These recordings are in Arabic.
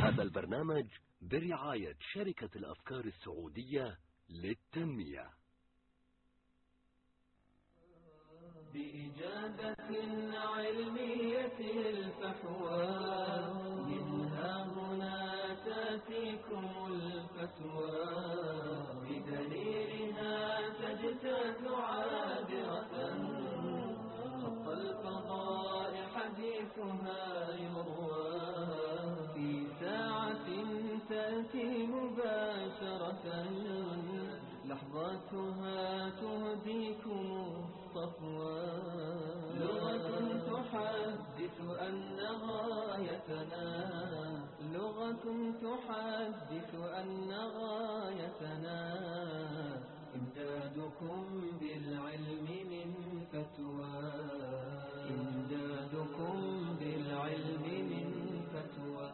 هذا البرنامج برعاية شركة الأفكار السعودية للتنمية. بإجابة علمية الفحوى منها هنا تأتيكم الفتوى بدليلها تجتاز عابرة خط الفضاء حديثها يروى في ساعة تأتي مباشرة لحظاتها تهديكم الصفوى لغة تحدث أن غايتنا إمدادكم بالعلم من فتوى.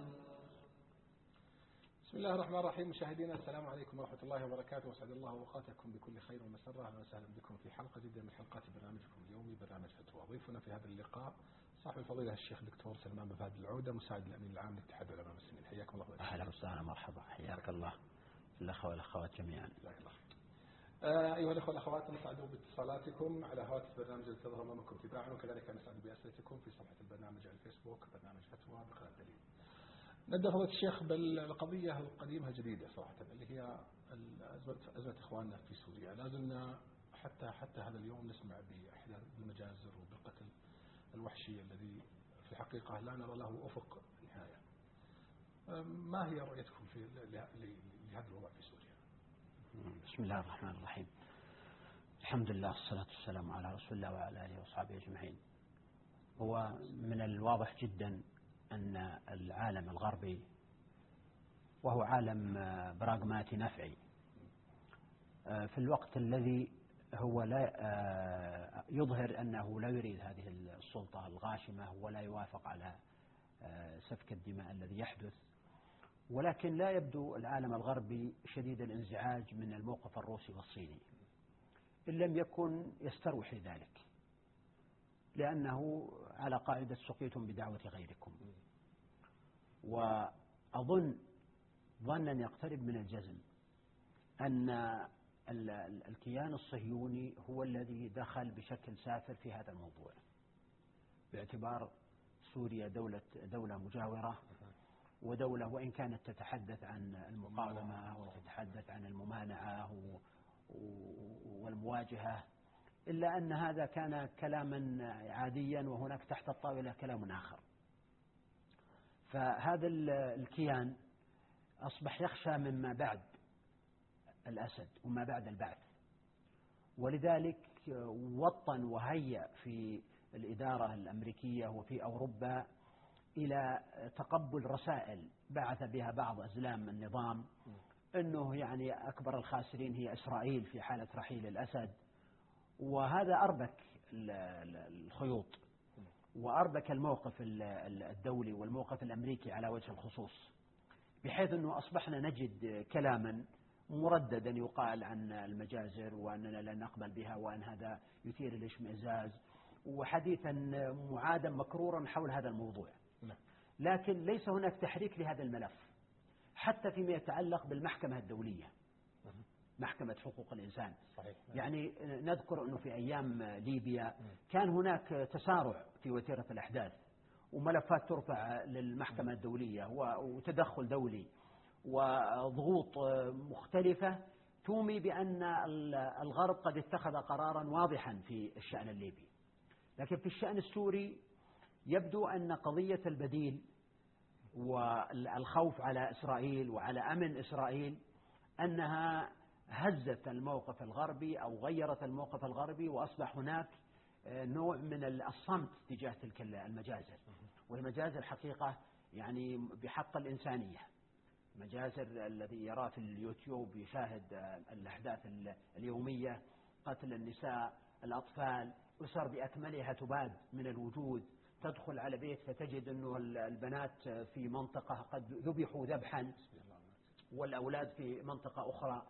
بسم الله الرحمن الرحيم. مشاهدينا السلام عليكم ورحمة الله وبركاته، واسعد الله اوقاتكم بكل خير ومسرة. اهلا وسهلا بكم في حلقة جديدة من حلقات برنامجكم اليومي برنامج فتوى. ضيفنا في هذا اللقاء صاحب الفضيلة الشيخ الدكتور سلمان بن فهد العودة، مساعد الأمين العام لاتحاد علماء المسلمين. حياكم الله. اهلا وسهلا، مرحبا، حياك الله الاخوة والاخوات جميعا. جزاك الله. أيها الأخوة والأخوات، نسعد باتصالاتكم على هواتف البرنامج الذي تظهر أمامكم تباعا، وكذلك نسعد بأسئلتكم في صفحة البرنامج على الفيسبوك برنامج فتوى بقناة دليل. نبدأ فضيلة الشيخ بالقضية القديمة الجديدة صراحة، اللي هي أزمة إخواننا في سوريا. لازلنا حتى هذا اليوم نسمع بأحداث المجازر وبالقتل الوحشي الذي في الحقيقة لا نرى له أفق نهاية. ما هي رؤيتكم لهذا الوضع في سوريا؟ بسم الله الرحمن الرحيم. الحمد لله والصلاة والسلام على رسول الله وعلى آله وصحبه أجمعين. هو من الواضح جدا أن العالم الغربي، وهو عالم براغماتي نفعي، في الوقت الذي هو لا يظهر أنه لا يريد هذه السلطة الغاشمة ولا يوافق على سفك الدماء الذي يحدث، ولكن لا يبدو العالم الغربي شديد الانزعاج من الموقف الروسي والصيني، إن لم يكن يستروح ذلك، لأنه على قاعدة سقيتم بدعوة غيركم. وأظن ظنا يقترب من الجزم أن الكيان الصهيوني هو الذي دخل بشكل سافر في هذا الموضوع، باعتبار سوريا دولة مجاورة، ودولة وإن كانت تتحدث عن المقاومة وتتحدث عن الممانعة والمواجهة، إلا أن هذا كان كلاما عاديا، وهناك تحت الطاولة كلام آخر. فهذا الكيان أصبح يخشى مما بعد الأسد وما بعد البعث، ولذلك وطن وهيأ في الإدارة الأمريكية وفي أوروبا إلى تقبل رسائل بعث بها بعض أزلام النظام أنه يعني أكبر الخاسرين هي إسرائيل في حالة رحيل الأسد. وهذا أربك الخيوط وأربك الموقف الدولي والموقف الأمريكي على وجه الخصوص، بحيث أنه أصبحنا نجد كلاما مرددا يقال عن المجازر وأننا لا نقبل بها، وأن هذا يثير الاشمئزاز، وحديثا معادا مكرورا حول هذا الموضوع. لكن ليس هناك تحريك لهذا الملف حتى فيما يتعلق بالمحكمة الدولية، محكمة حقوق الإنسان. صحيح. يعني نذكر أنه في أيام ليبيا كان هناك تسارع في وتيرة الأحداث، وملفات ترفع للمحكمة الدولية وتدخل دولي وضغوط مختلفة تومي بأن الغرب قد اتخذ قرارا واضحا في الشأن الليبي. لكن في الشأن السوري يبدو أن قضية البديل والخوف على إسرائيل وعلى أمن إسرائيل أنها هزت الموقف الغربي أو غيرت الموقف الغربي، وأصبح هناك نوع من الصمت تجاه تلك المجازر. والمجازر حقيقة يعني بحق الإنسانية، مجازر الذي يرى في اليوتيوب يشاهد الأحداث اليومية، قتل النساء، الأطفال، أسر بأكملها تباد من الوجود، تدخل على بيت فتجد أنه البنات في منطقة قد ذبحوا ذبحا والأولاد في منطقة أخرى،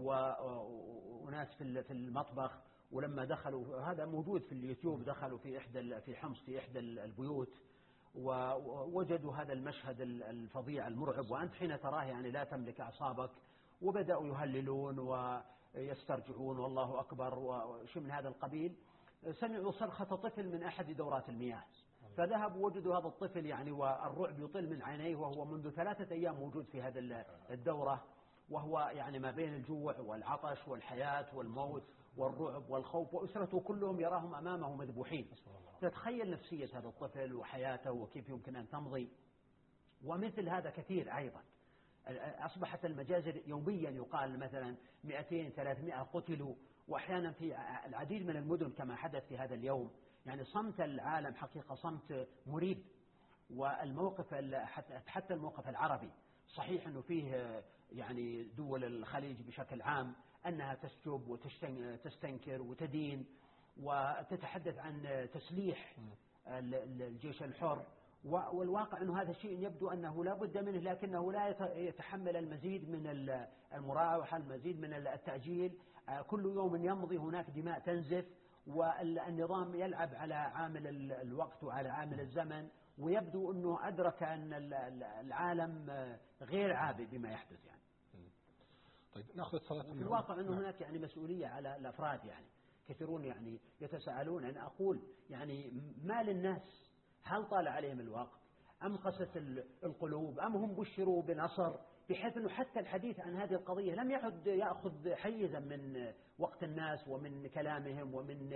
وناس في المطبخ. ولما دخلوا، هذا موجود في اليوتيوب، دخلوا في حمص في إحدى البيوت ووجدوا هذا المشهد الفظيع المرعب، وأنت حين تراه يعني لا تملك أعصابك، وبدأوا يهللون ويسترجعون والله أكبر وشيء من هذا القبيل. سمعوا صرخة طفل من أحد دورات المياه، فذهبوا وجدوا هذا الطفل يعني والرعب يطل من عينيه، وهو منذ 3 أيام موجود في هذا الدورة، وهو يعني ما بين الجوع والعطش والحياة والموت والرعب والخوف، وأسرته كلهم يراهم أمامه مذبوحين. تتخيل نفسية هذا الطفل وحياته وكيف يمكن أن تمضي. ومثل هذا كثير أيضا. أصبحت المجازر يوميا يقال مثلا 200-300 قتلوا، وأحيانا في العديد من المدن كما حدث في هذا اليوم. يعني صمت العالم حقيقة صمت مريب. والموقف حتى الموقف العربي صحيح أنه فيه يعني دول الخليج بشكل عام أنها تسجب وتستنكر وتدين وتتحدث عن تسليح الجيش الحر، والواقع أنه هذا الشيء يبدو أنه لا بد منه، لكنه لا يتحمل المزيد من المراوحة، المزيد من التأجيل. كل يوم يمضي هناك دماء تنزف، والنظام يلعب على عامل الوقت وعلى عامل الزمن، ويبدو أنه أدرك أن العالم غير عابئ بما يحدث يعني. طيب نأخذ صلاة في الواقع أنه هناك يعني مسؤولية على الأفراد. يعني كثيرون يعني يتساءلون، أنا أقول يعني ما للناس؟ هل طال عليهم الوقت أم قست القلوب أم هم بشروا بنصر، بحيث أنه حتى الحديث عن هذه القضية لم يعد يأخذ حيزا من وقت الناس ومن كلامهم ومن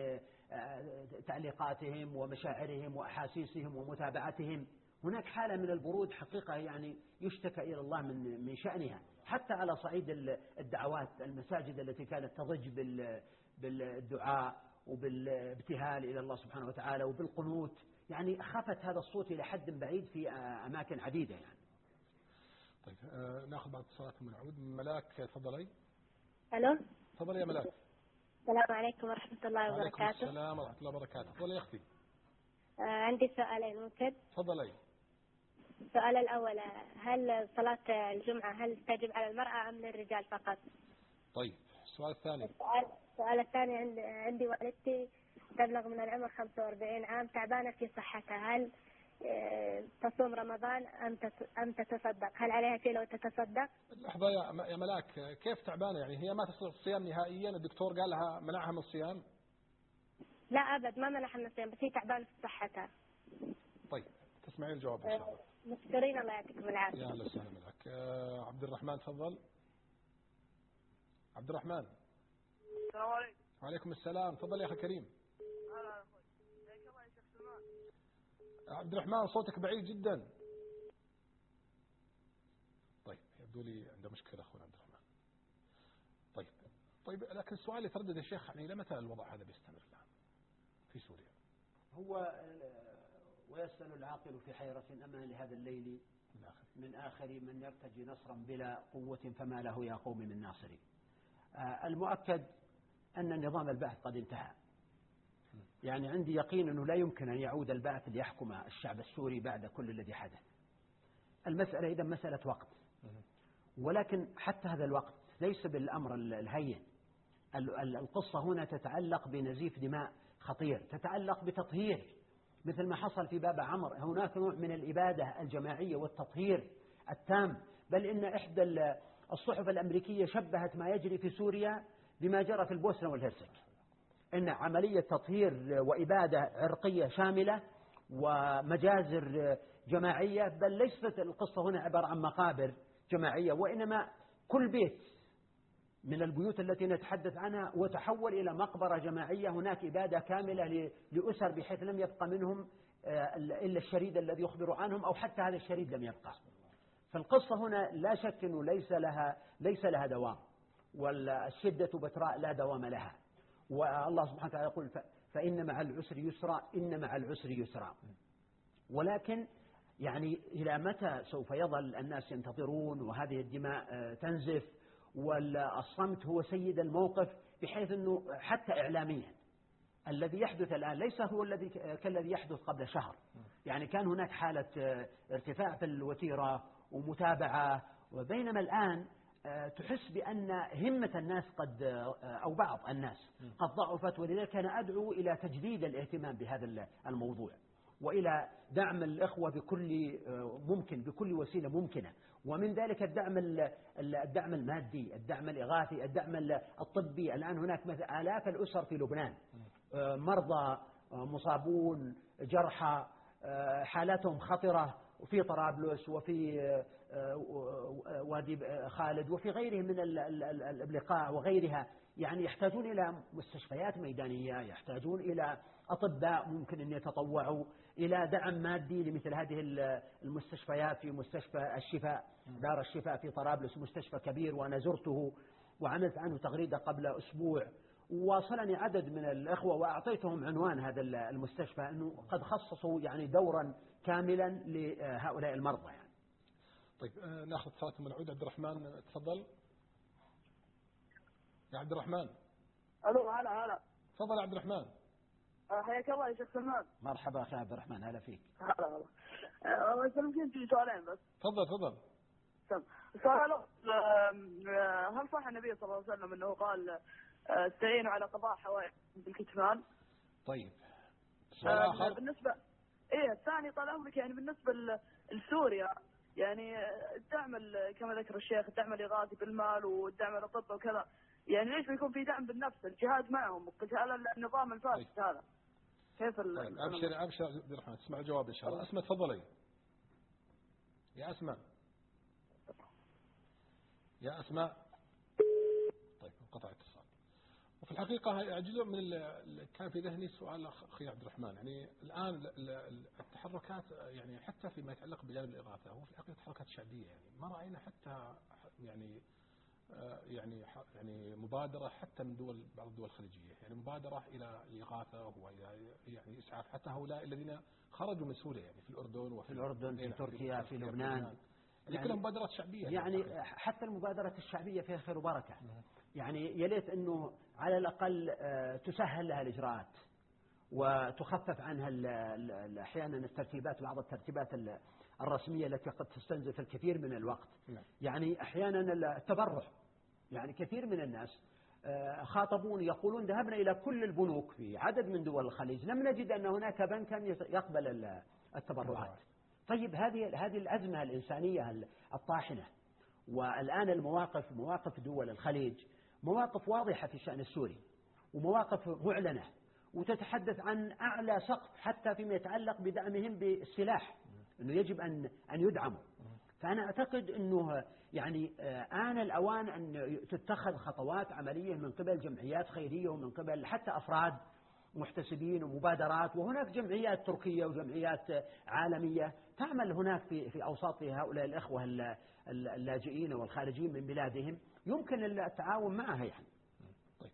تعليقاتهم ومشاعرهم وأحاسيسهم ومتابعتهم. هناك حالة من البرود حقيقة يعني يشتكى إلى الله من شأنها، حتى على صعيد الدعوات. المساجد التي كانت تضج بالدعاء وبالابتهال إلى الله سبحانه وتعالى وبالقنوت، يعني خفت هذا الصوت إلى حد بعيد في أماكن عديدة يعني. طيب ناخذ بعد صلاة ونعود. ملاك تفضلي. ألو. تفضلي يا ملاك. السلام عليكم ورحمة الله وبركاته. وعليكم السلام ورحمة الله وبركاته. تفضلي يا أختي. عندي سؤالين ممكن؟ تفضلي. السؤال الأول، هل صلاة الجمعة هل تجب على المرأة أم للرجال فقط؟ طيب السؤال الثاني. السؤال الثاني، عندي والدتي تبلغ من العمر 45 عام، تعبانة في صحتها، هل تصوم رمضان أم تتصدق؟ هل عليها شيء لو تتصدق؟ لحظة يا ملاك، كيف تعبانة؟ يعني هي ما تستطيع الصيام نهائيا؟ الدكتور قال لها منعها من الصيام؟ لا أبد ما منعها من الصيام، بس هي تعبانة في صحتها. طيب تسمعين الجواب إن شاء الله. مشكورين، الله يعطيكم العافية. يا أهلا وسهلا ملاك. عبد الرحمن تفضل. عبد الرحمن. السلام عليكم. وعليكم السلام. تفضل يا أخي كريم. هلا أخوي. حياك الله يا شيخ سلمان. عبد الرحمن صوتك بعيد جدا. طيب يبدو لي عنده مشكلة أخونا عبد الرحمن. طيب لكن السؤال اللي تردد يا شيخ، يعني لمتى الوضع هذا بيستمر الآن في سوريا؟ هو ويسأل العاقل في حيرة أما لهذا الليل من آخر من يرتجي نصرا بلا قوة فما له يا قوم من ناصري. المؤكد أن نظام البعث قد انتهى. يعني عندي يقين أنه لا يمكن أن يعود البعث ليحكم الشعب السوري بعد كل الذي حدث. المسألة إذا مسألة وقت، ولكن حتى هذا الوقت ليس بالأمر الهين. القصة هنا تتعلق بنزيف دماء خطير، تتعلق بتطهير مثل ما حصل في باب عمر. هناك نوع من الإبادة الجماعية والتطهير التام، بل إن إحدى الصحف الأمريكية شبهت ما يجري في سوريا بما جرى في البوسنة والهرسك، إن عملية تطهير وإبادة عرقية شاملة ومجازر جماعية. بل ليست القصة هنا عبارة عن مقابر جماعية، وإنما كل بيت من البيوت التي نتحدث عنها وتحول إلى مقبرة جماعية. هناك إبادة كاملة لأسر بحيث لم يبقى منهم إلا الشريد الذي يخبر عنهم، أو حتى هذا الشريد لم يبقى. فالقصة هنا لا شك أنه ليس لها دوام، والشدة بتراء لا دوام لها. والله سبحانه وتعالى يقول فإن مع العسر يسرا، إن مع العسر يسرا. ولكن يعني إلى متى سوف يظل الناس ينتظرون وهذه الدماء تنزف والصمت هو سيد الموقف، بحيث أنه حتى إعلاميا الذي يحدث الآن ليس هو كالذي يحدث قبل شهر. يعني كان هناك حالة ارتفاع في الوتيرة ومتابعة، وبينما الآن تحس بأن همة الناس أو بعض الناس قد ضعفت. ولذلك أنا أدعو إلى تجديد الاهتمام بهذا الموضوع، وإلى دعم الإخوة بكل ممكن، بكل وسيلة ممكنة، ومن ذلك الدعم المادي، الدعم الإغاثي، الدعم الطبي. الآن هناك مثلا آلاف الأسر في لبنان مرضى مصابون جرحى حالاتهم خطرة في طرابلس وفي وادي خالد وفي غيره من البقاع وغيرها، يعني يحتاجون إلى مستشفيات ميدانية، يحتاجون إلى أطباء ممكن أن يتطوعوا، إلى دعم مادي لمثل هذه المستشفيات. في مستشفى الشفاء، دار الشفاء في طرابلس مستشفى كبير، وأنا زرته وعملت عنه تغريدة قبل أسبوع، وصلني عدد من الأخوة وأعطيتهم عنوان هذا المستشفى أنه قد خصصوا يعني دورا كاملا لهؤلاء المرضى يعني. طيب ناخذ اتصالات من عود. عبد الرحمن تفضل يا عبد الرحمن. الو هلا. تفضل يا عبد الرحمن. حياك الله يا شيخ سلمان. مرحبا اخي عبد الرحمن، هلا فيك. هلا. ممكن في سؤالين بس. تفضل. سؤال هل صح النبي صلى الله عليه وسلم انه قال استعينوا على قضاء حوائج بالكتمان؟ طيب سؤال آخر. بالنسبة الثاني طال عمرك، يعني بالنسبة لسوريا، يعني الدعم كما ذكر الشيخ، الدعم الإغاثي بالمال والدعم الأطباء وكذا، يعني ليش بيكون في دعم بالنفس، الجهاد معهم وقتال النظام الفاسد هذا؟ كيف طيب أبشر عبد الرحمن، تسمع الجواب إن شاء الله. أسماء تفضلي يا أسماء. طيب انقطع الاتصال. وفي الحقيقة جزء من كان في ذهني سؤال أخي عبد الرحمن، يعني الآن التحركات يعني حتى فيما يتعلق بجانب الإغاثة هو في الحقيقة تحركات شعبية، يعني ما رأينا حتى يعني مبادرة حتى من بعض الدول الخليجية، يعني مبادرة إلى الإغاثة وإلى يعني إسعاف حتى هؤلاء الذين خرجوا من سوريا، يعني في الأردن في تركيا في لبنان، يعني كلها مبادرات شعبية. يعني حتى المبادرات الشعبية فيها خير وبركة. يعني يليت أنه على الأقل تسهل لها الإجراءات وتخفف عنها أحيانا الترتيبات، بعض الترتيبات الرسمية التي قد تستنزف الكثير من الوقت. يعني أحيانا التبرع، يعني كثير من الناس خاطبون يقولون ذهبنا إلى كل البنوك في عدد من دول الخليج لم نجد أن هناك بنكا يقبل التبرعات. طيب هذه الأزمة الإنسانية الطاحنة، والآن مواقف دول الخليج مواقف واضحة في الشأن السوري ومواقف معلنة، وتتحدث عن أعلى سقف حتى فيما يتعلق بدعمهم بالسلاح، أنه يجب أن يدعموا. فأنا أعتقد أنه يعني آن الأوان أن تتخذ خطوات عملية من قبل جمعيات خيرية ومن قبل حتى أفراد محتسبين ومبادرات، وهناك جمعيات تركية وجمعيات عالمية تعمل هناك في أوساط هؤلاء الأخوة اللاجئين والخارجين من بلادهم، يمكن التعاون معها يعني. طيب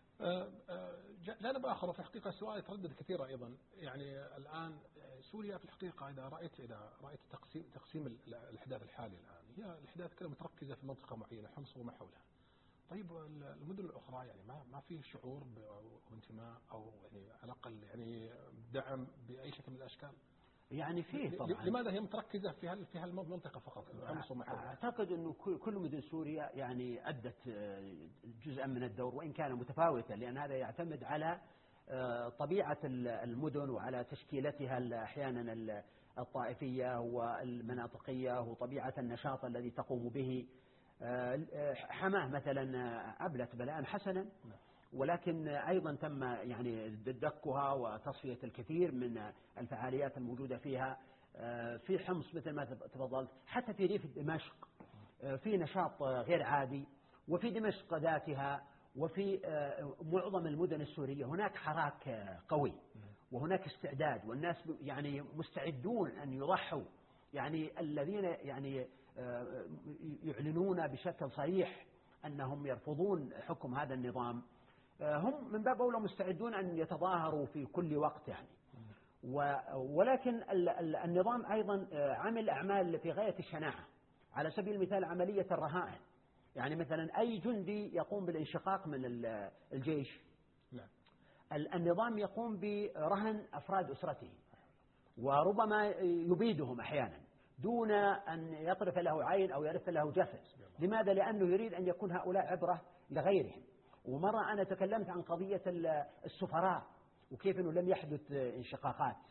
جانب آخر في الحقيقة السؤال يتردد كثيرا أيضا، يعني الآن سوريا في الحقيقة إذا رأيت تقسيم الأحداث الحالي الآن، هي الأحداث كلها متركزة في منطقة معينة، حمص وما حولها. طيب المدن الأخرى يعني ما في شعور بانتماء أو يعني على الأقل يعني دعم بأي شكل من الأشكال؟ يعني فيه طبعا. لماذا هي متركزة في هالمنطقة فقط؟ أعتقد أنه كل مدن سوريا يعني أدت جزءا من الدور وإن كان متفاوتا، لأن هذا يعتمد على طبيعة المدن وعلى تشكيلتها أحيانا الطائفية والمناطقية وطبيعة النشاط الذي تقوم به. حماه مثلا أبلت بلاء حسنا، ولكن أيضا تم يعني دكها وتصفية الكثير من الفعاليات الموجودة فيها. في حمص مثل ما تفضلت، حتى في ريف دمشق في نشاط غير عادي، وفي دمشق ذاتها وفي معظم المدن السورية هناك حراك قوي وهناك استعداد، والناس يعني مستعدون أن يضحوا، يعني الذين يعني يعلنون بشكل صريح أنهم يرفضون حكم هذا النظام هم من باب أولى مستعدون أن يتظاهروا في كل وقت يعني. ولكن النظام أيضا عمل أعمال في غاية الشناعة، على سبيل المثال عملية الرهائن، يعني مثلا أي جندي يقوم بالانشقاق من الجيش النظام يقوم برهن أفراد أسرته وربما يبيدهم أحيانا دون أن يطرف له عين أو يرث له جسد. لماذا؟ لأنه يريد أن يكون هؤلاء عبرة لغيرهم. ومرة أنا تكلمت عن قضية السفراء وكيف أنه لم يحدث انشقاقات.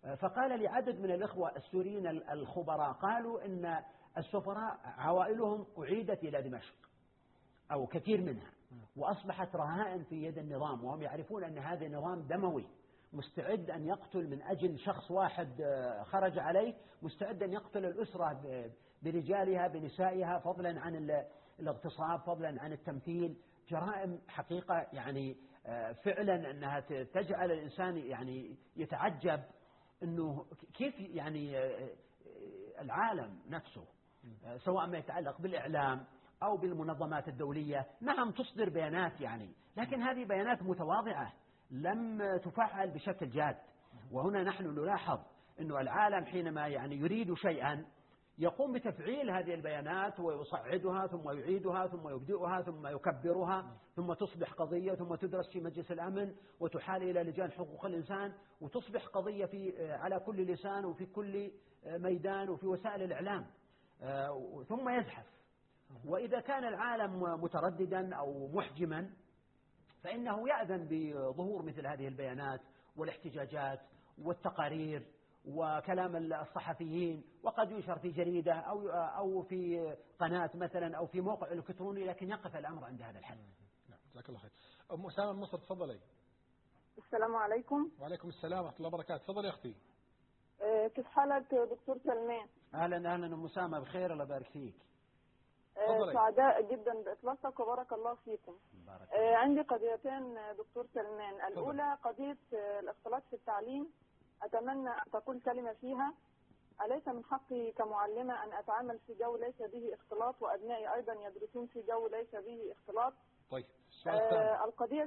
فقال لعدد من الإخوة السوريين الخبراء، قالوا إن السفراء عوائلهم أعيدت إلى دمشق أو كثير منها، وأصبحت رهائن في يد النظام، وهم يعرفون أن هذا نظام دموي مستعد أن يقتل من أجل شخص واحد خرج عليه، مستعد أن يقتل الأسرة برجالها بنسائها، فضلا عن الاغتصاب، فضلا عن التمثيل. جرائم حقيقة يعني فعلا أنها تجعل الإنسان يعني يتعجب أنه كيف يعني العالم نفسه سواء ما يتعلق بالإعلام أو بالمنظمات الدولية، نعم تصدر بيانات يعني، لكن هذه بيانات متواضعة لم تفعل بشكل جاد. وهنا نحن نلاحظ أن العالم حينما يعني يريد شيئا يقوم بتفعيل هذه البيانات ويصعدها ثم يعيدها ثم يبدئها ثم يكبرها ثم تصبح قضية ثم تدرس في مجلس الأمن وتحال إلى لجان حقوق الإنسان وتصبح قضية على كل لسان وفي كل ميدان وفي وسائل الإعلام ثم يزحف. وإذا كان العالم مترددا أو محجما فإنه يأذن بظهور مثل هذه البيانات والاحتجاجات والتقارير وكلام الصحفيين، وقد ينشر في جريدة أو في قناة مثلا أو في موقع إلكتروني، لكن يقف الأمر عند هذا الحد. نعم، جزاك الله خير. أم أسامة من مصر، تفضلي. السلام عليكم. وعليكم السلام ورحمة الله وبركاته. تفضلي يا أختي. كيف حالك دكتور سلمان؟ أهلا أهلا أم أسامة، بخير، الله يبارك فيك. سعداء جدا بإطلالك وبارك الله فيكم. عندي قضيتين دكتور سلمان. الأولى قضية الاختلاط في التعليم، أتمنى أن تقول كلمة فيها. أليس من حقي كمعلمة أن أتعامل في جو ليس به اختلاط وأبنائي أيضا يدرسون في جو ليس به اختلاط؟ طيب، السؤال الثاني. القضية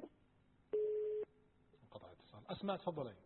انقطع اتصال. أسماء تفضلي.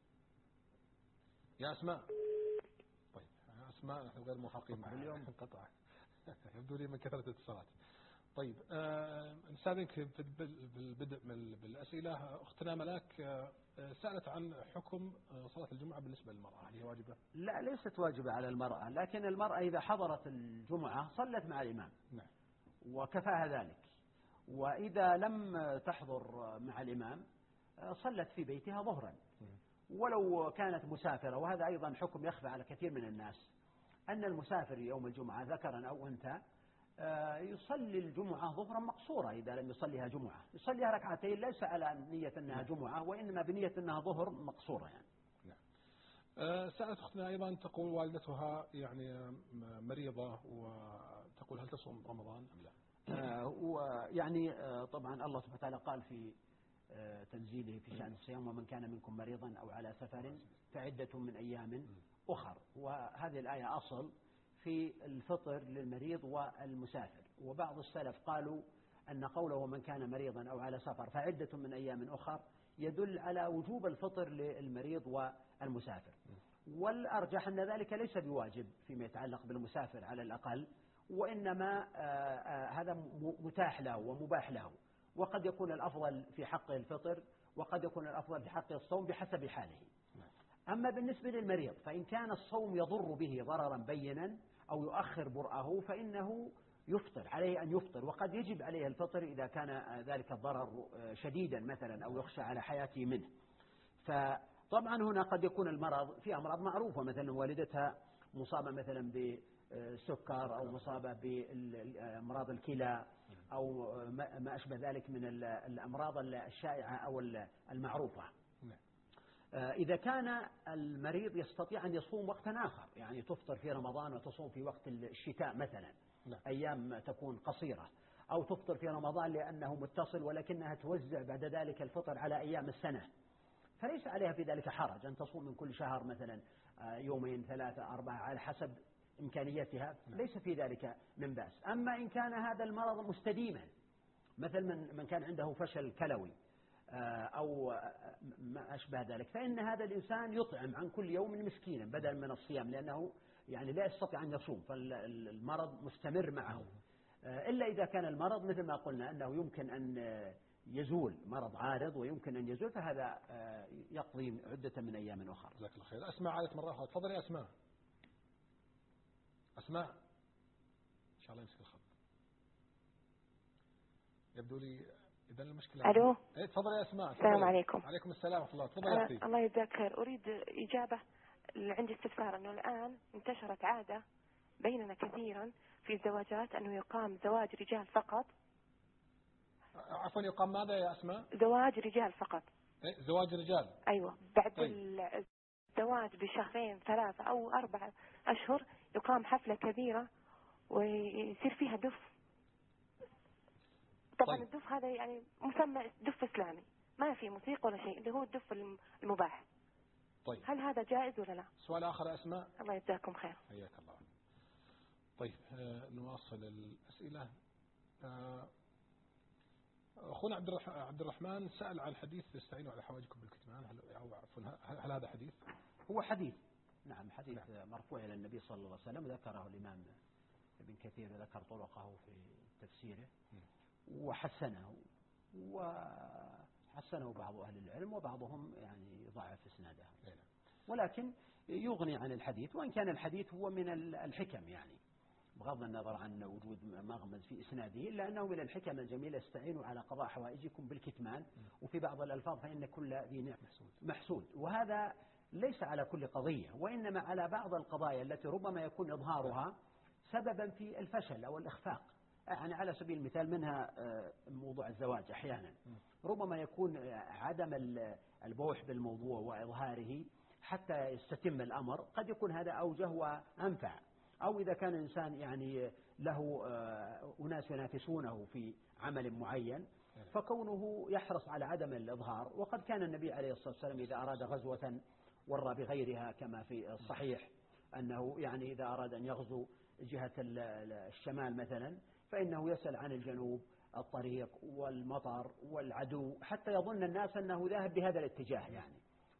يا أسماء. طيب يا أسماء، نحن غير موافقين معك اليوم، انقطع يبدو لي من كثرة الاتصالات. طيب نستأذنك في البدء بالأسئلة. أختنا ملاك سألت عن حكم صلاة الجمعة بالنسبة للمرأة، هل هي واجبة؟ لا، ليست واجبة على المرأة، لكن المرأة إذا حضرت الجمعة صلت مع الإمام. نعم. وكفاها ذلك. وإذا لم تحضر مع الإمام صلت في بيتها ظهرا ولو كانت مسافرة. وهذا أيضا حكم يخفى على كثير من الناس، أن المسافر يوم الجمعة ذكرا أو أنثى يصلي الجمعة ظهرا مقصورة. إذا لم يصليها جمعة يصليها ركعتين، ليس على نية أنها جمعة وإنما بنية أنها ظهر مقصورة يعني. نعم. سألت أختنا أيضا، تقول والدتها يعني مريضة، وتقول هل تصوم رمضان أم لا؟ ويعني طبعا الله سبحانه وتعالى قال في تنزيله في شأن الصيام: ومن كان منكم مريضا أو على سفر فعدة من أيام أخر. وهذه الآية أصل في الفطر للمريض والمسافر. وبعض السلف قالوا أن قوله ومن كان مريضا أو على سفر فعدة من أيام أخر يدل على وجوب الفطر للمريض والمسافر. والأرجح أن ذلك ليس بواجب فيما يتعلق بالمسافر على الأقل، وإنما هذا متاح له ومباح له. وقد يكون الأفضل في حقه الفطر وقد يكون الأفضل في حقه الصوم بحسب حاله. أما بالنسبة للمريض فإن كان الصوم يضر به ضررا بينا أو يؤخر برأه فإنه يفطر، عليه أن يفطر. وقد يجب عليه الفطر إذا كان ذلك الضرر شديدا مثلا أو يخشى على حياته منه. فطبعا هنا قد يكون المرض في أمراض معروفة، مثلا والدتها مصابة مثلا بسكر أو مصابة بأمراض الكلى أو ما أشبه ذلك من الأمراض الشائعة أو المعروفة. إذا كان المريض يستطيع أن يصوم وقتا آخر، يعني تفطر في رمضان وتصوم في وقت الشتاء مثلا، أيام تكون قصيرة، أو تفطر في رمضان لأنه متصل ولكنها توزع بعد ذلك الفطر على أيام السنة، فليس عليها في ذلك حرج أن تصوم من كل شهر مثلا يومين 3 4 على حسب إمكانيتها، ليس في ذلك من بأس. أما إن كان هذا المرض مستديما، مثل من كان عنده فشل كلوي أو ما أشبه ذلك، فإن هذا الإنسان يطعم عن كل يوم مسكينا بدلا من الصيام، لأنه يعني لا يستطيع أن يصوم، فالمرض مستمر معه. إلا إذا كان المرض مثل ما قلنا أنه يمكن أن يزول، مرض عارض ويمكن أن يزول، فهذا يقضي عدة من أيام أخرى. جزاك الله خير. أسماء عادت مرة أخرى، تفضلي يا أسماء. أسماء إن شاء الله يمسك الخط. يبدو لي إذا المشكلة. ألو. تفضلي يا أسماء. السلام عليكم. عليكم السلام ورحمة الله. تفضلي يا أختي. الله يجزاك خير. أريد إجابة عندي استفسار أنه الآن انتشرت عادة بيننا كثيرا في الزواجات أنه يقام زواج رجال فقط. عفوا، يقام ماذا يا أسماء؟ زواج رجال فقط. زواج رجال. أيوة، بعد طيب. الزواج بشهرين 3 أو 4 أشهر يقام حفلة كبيرة ويصير فيها دف. طبعا طيب. الدف هذا يعني مسمى دف إسلامي، ما في موسيقى ولا شيء، اللي هو الدف المباح. طيب. هل هذا جائز ولا لا؟ سؤال آخر يا أسماء. الله يجزاكم خير. حياك الله. طيب نواصل الأسئلة. أخونا عبد الرحمن سأل عن حديث استعينوا على حواجكم بالكتمان، هل هذا حديث؟ هو حديث، نعم، حديث مرفوع إلى النبي صلى الله عليه وسلم، ذكره الإمام ابن كثير، ذكر طرقه في تفسيره وحسنه بعض أهل العلم، وبعضهم يعني ضعف اسناده، ولكن يغني عن الحديث، وإن كان الحديث هو من الحكم يعني بغض النظر عن وجود مغمز في إسناده، إلا أنه من الحكم الجميلة استعينوا على قضاء حوائجكم بالكتمان، وفي بعض الألفاظ فإن كل ذي نعم محسود، وهذا ليس على كل قضية، وإنما على بعض القضايا التي ربما يكون إظهارها سببا في الفشل أو الإخفاق. يعني على سبيل المثال منها موضوع الزواج، أحيانا ربما يكون عدم البوح بالموضوع وإظهاره حتى يستتم الأمر، قد يكون هذا أوجه وأنفع. أو إذا كان الإنسان يعني له أناس ينافسونه في عمل معين، فكونه يحرص على عدم الإظهار. وقد كان النبي عليه الصلاة والسلام إذا أراد غزوة ورى بغيرها، كما في الصحيح أنه يعني إذا أراد أن يغزو جهة الشمال مثلا، فإنه يسأل عن الجنوب، الطريق والمطر والعدو، حتى يظن الناس أنه ذاهب بهذا الاتجاه يعني،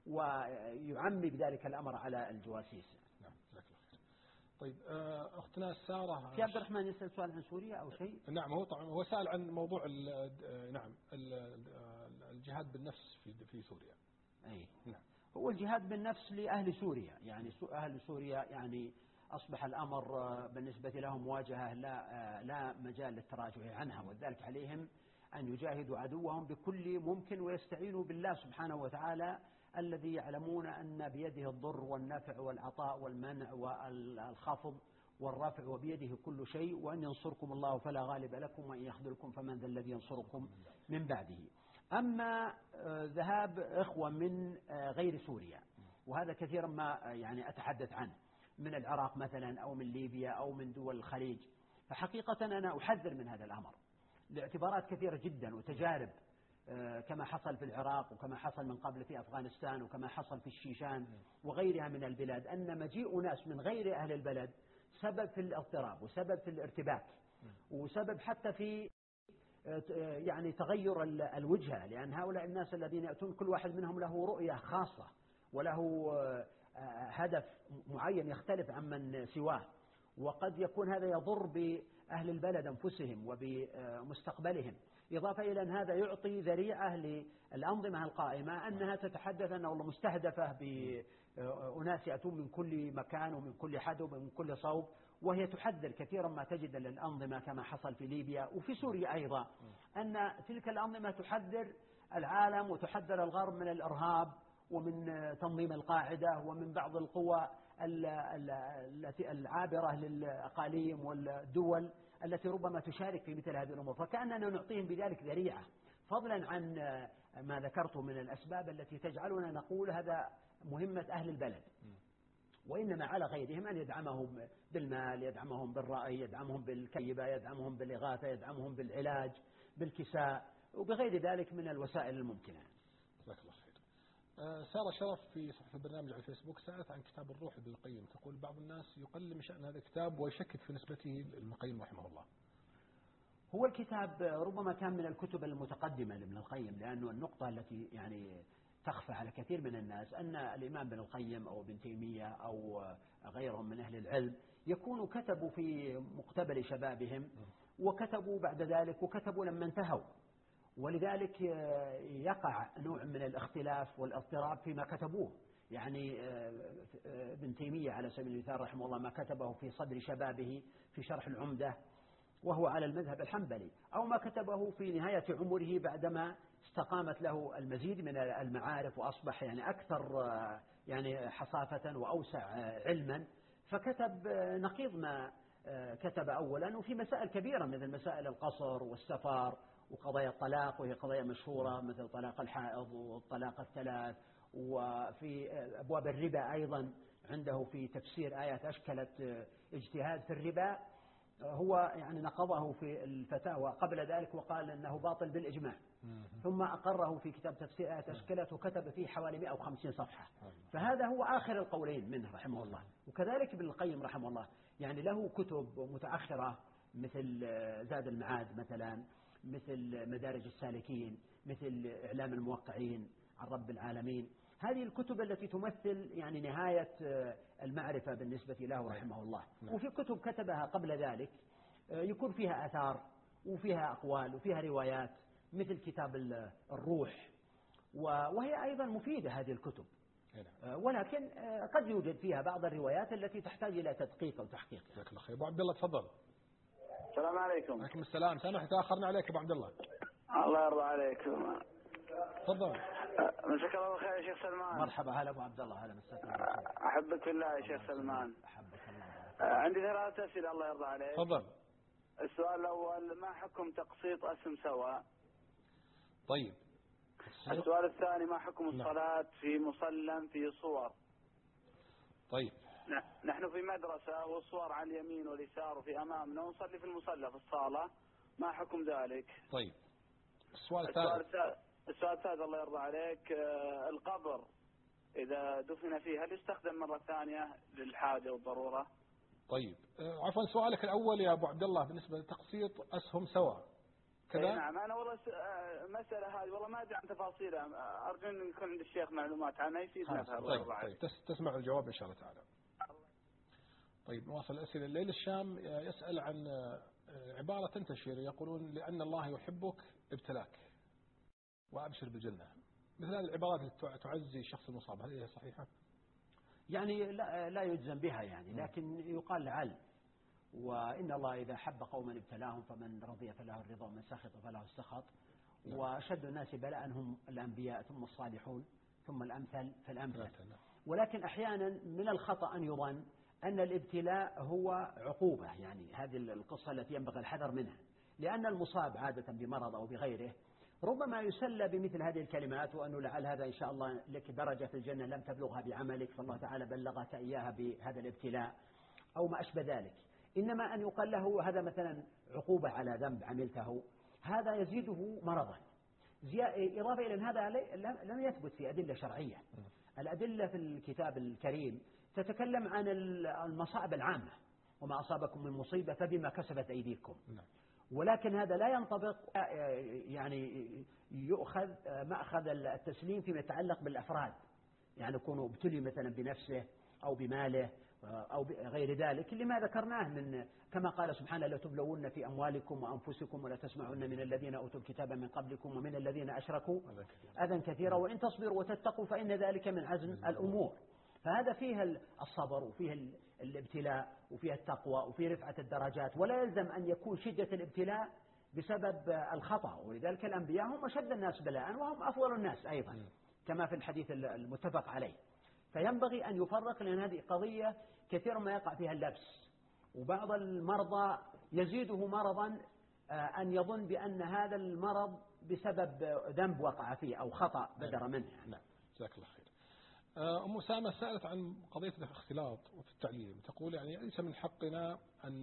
ويعمي بذلك الأمر على الجواسيس. نعم. طيب أختنا سارة، في عبد الرحمن يسأل سؤال عن سوريا أو شيء؟ نعم، هو طبعا هو سأل عن موضوع نعم الجهاد بالنفس في سوريا. أي نعم. هو الجهاد بالنفس لأهل سوريا، يعني أهل سوريا يعني أصبح الأمر بالنسبة لهم مواجهة لا مجال للتراجع عنها، وذلك عليهم أن يجاهدوا عدوهم بكل ممكن، ويستعينوا بالله سبحانه وتعالى الذي يعلمون أن بيده الضر والنفع والعطاء والمنع والخفض والرفع، وبيده كل شيء، وأن ينصركم الله فلا غالب لكم، وإن يخذلكم فمن ذا الذي ينصركم من بعده. أما ذهاب إخوة من غير سوريا، وهذا كثيرا ما يعني أتحدث عنه، من العراق مثلا أو من ليبيا أو من دول الخليج، فحقيقة أنا أحذر من هذا الأمر لاعتبارات كثيرة جدا وتجارب، كما حصل في العراق، وكما حصل من قبل في أفغانستان، وكما حصل في الشيشان وغيرها من البلاد، أن مجيء ناس من غير أهل البلد سبب في الاضطراب، وسبب في الارتباك، وسبب حتى في يعني تغير الوجهة، لأن هؤلاء الناس الذين يأتون كل واحد منهم له رؤية خاصة وله هدف معين يختلف عن من سواه، وقد يكون هذا يضر بأهل البلد أنفسهم وبمستقبلهم، إضافة إلى أن هذا يعطي ذريعة للأنظمة القائمة أنها تتحدث أنه مستهدفة بأناس يأتون من كل مكان ومن كل حدب ومن كل صوب، وهي تحذر كثيرا ما تجد للأنظمة كما حصل في ليبيا وفي سوريا أيضا، أن تلك الأنظمة تحذر العالم وتحذر الغرب من الإرهاب ومن تنظيم القاعدة ومن بعض القوى التي العابرة للأقاليم والدول التي ربما تشارك في مثل هذه الأمور، فكأننا نعطيهم بذلك ذريعة، فضلا عن ما ذكرته من الأسباب التي تجعلنا نقول هذا مهمة أهل البلد، وإنما على غيرهم أن يدعمهم بالمال، يدعمهم بالرأي، يدعمهم بالكيبة، يدعمهم بالإغاثة، يدعمهم بالعلاج، بالكساء، وبغير ذلك من الوسائل الممكنة. جزاك الله خير. سارة شرف في صفحة البرنامج على الفيسبوك سألت عن كتاب الروح لابن القيم، تقول بعض الناس يقلل من شأن هذا الكتاب ويشكك في نسبته لابن القيم رحمه الله. هو الكتاب ربما كان من الكتب المتقدمة لابن القيم، لأنه النقطة التي يعني تخفى على كثير من الناس أن الإمام ابن القيم أو ابن تيمية أو غيرهم من أهل العلم يكونوا كتبوا في مقتبل شبابهم، وكتبوا بعد ذلك، وكتبوا لما انتهوا، ولذلك يقع نوع من الاختلاف والاضطراب فيما كتبوه. يعني ابن تيمية على سبيل المثال رحمه الله ما كتبه في صدر شبابه في شرح العمدة وهو على المذهب الحنبلي، أو ما كتبه في نهاية عمره بعدما استقامت له المزيد من المعارف وأصبح يعني أكثر يعني حصافة وأوسع علما، فكتب نقيض ما كتب أولا، وفي مسائل كبيرة مثل مسائل القصر والسفر وقضايا الطلاق، وهي قضايا مشهورة مثل طلاق الحائض والطلاق الثلاث. وفي أبواب الربا أيضا عنده في تفسير آيات أشكلت اجتهاد في الربا، هو يعني نقضه في الفتاوى قبل ذلك وقال أنه باطل بالإجماع، ثم أقره في كتاب تفسير آيات أشكلت وكتب فيه حوالي 150 صفحة. فهذا هو آخر القولين منه رحمه الله. وكذلك ابن القيم رحمه الله يعني له كتب متأخرة مثل زاد المعاد مثلا، مثل مدارج السالكين، مثل إعلام الموقعين عن رب العالمين. هذه الكتب التي تمثل يعني نهاية المعرفة بالنسبة له رحمه الله. وفي كتب كتبها قبل ذلك يكون فيها آثار وفيها أقوال وفيها روايات، مثل كتاب الروح، وهي أيضا مفيدة هذه الكتب، ولكن قد يوجد فيها بعض الروايات التي تحتاج إلى تدقيق أو تحقيق. جزاك الله خير. أبو عبد الله تفضل. السلام عليكم. وعليكم السلام. سامح تأخرنا عليك أبو عبد الله. الله يرضى عليك. تفضل. مساك الله بالخير يا شيخ سلمان. مرحبا. هلا أبو عبد الله. هلا مساك الله. أحبك في الله يا شيخ سلمان. أحبك الله. عندي 3 أسئلة الله يرضى عليك. تفضل. السؤال الأول: ما حكم تقسيط أسهم سواء؟ طيب. السؤال الثاني: ما حكم الصلاة في مصلى في صور؟ طيب. نحن في مدرسة والصور عن اليمين واليسار وفي أمامنا، ونصلي في المصلى في الصالة، ما حكم ذلك؟ طيب. السؤال الثالث الله يرضى عليك: القبر إذا دفن فيه هل يستخدم مرة ثانية للحاجة والضرورة؟ طيب. عفوا، سؤالك الأول يا أبو عبد الله بالنسبة لتقسيط أسهم سواء كذا؟ نعم. أنا والله مسألة هذه والله ما أدري عن تفاصيلها، أرجو أن يكون عند الشيخ معلومات عنها يفيدنا فيها. طيب. تسمع الجواب إن شاء الله تعالى. طيب، نواصل الأسئلة. الليل الشام يسأل عن عبارة تنتشر يقولون: لأن الله يحبك ابتلاك وأبشر بالجنة. مثل هذه العبارات التي تعزي الشخص المصاب، هل هي صحيحة؟ يعني لا يجزم بها يعني، لكن يقال لعل. وإن الله إذا حب قوما ابتلاهم، فمن رضي فله الرضا ومن سخط فله السخط. وأشد الناس بلاء هم الأنبياء ثم الصالحون ثم الأمثل فالأمثل. ولكن أحيانا من الخطأ أن يظن أن الابتلاء هو عقوبة، يعني هذه القصة التي ينبغي الحذر منها، لأن المصاب عادة بمرض أو بغيره ربما يسلى بمثل هذه الكلمات، وأنه لعل هذا إن شاء الله لك درجة في الجنة لم تبلغها بعملك، فالله تعالى بلغك إياها بهذا الابتلاء أو ما أشبه ذلك. إنما أن يقال له هذا مثلا عقوبة على ذنب عملته، هذا يزيده مرضا. إضافة إلى أن هذا لم يثبت في أدلة شرعية. الأدلة في الكتاب الكريم تتكلم عن المصائب العامة: وما أصابكم من مصيبة فبما كسبت أيديكم. ولكن هذا لا ينطبق، يعني يؤخذ مأخذ التسليم فيما يتعلق بالأفراد، يعني يكونوا ابتلي مثلا بنفسه أو بماله أو غير ذلك، لما ذكرناه من كما قال سبحانه: لا تبلون في أموالكم وأنفسكم ولا تسمعون من الذين أوتوا الكتاب من قبلكم ومن الذين أشركوا أذى كثيرا وإن تصبروا وتتقوا فإن ذلك من عزم الأمور. فهذا فيه الصبر وفيه الابتلاء وفيه التقوى وفيه رفعة الدرجات، ولا يلزم أن يكون شدة الابتلاء بسبب الخطأ. ولذلك الأنبياء هم أشد الناس بلاء وهم أفضل الناس أيضا، كما في الحديث المتفق عليه. فينبغي أن يفرق، لأن هذه قضية كثيرا ما يقع فيها اللبس، وبعض المرضى يزيده مرضا أن يظن بأن هذا المرض بسبب ذنب وقع فيه أو خطأ بدر منه. نعم. جزاك الله خير. أم أسامة سألت عن قضية الاختلاط في التعليم، تقول يعني ليس من حقنا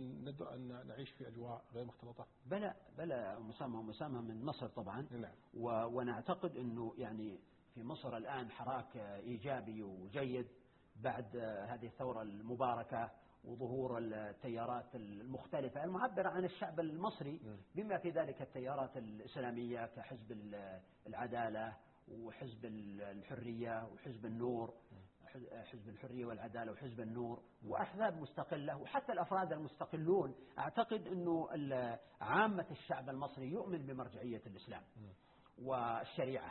أن نعيش في أجواء غير مختلطة؟ بلى أسامة من مصر طبعا. نعم. ونعتقد أنه يعني في مصر الآن حراك إيجابي وجيد بعد هذه الثورة المباركة وظهور التيارات المختلفة المعبرة عن الشعب المصري، بما في ذلك التيارات الإسلامية كحزب العدالة وحزب الحرية وحزب النور، حزب الحرية والعدالة وحزب النور، وأحزاب مستقلة، وحتى الأفراد المستقلون. أعتقد أنه عامة الشعب المصري يؤمن بمرجعية الإسلام والشريعة،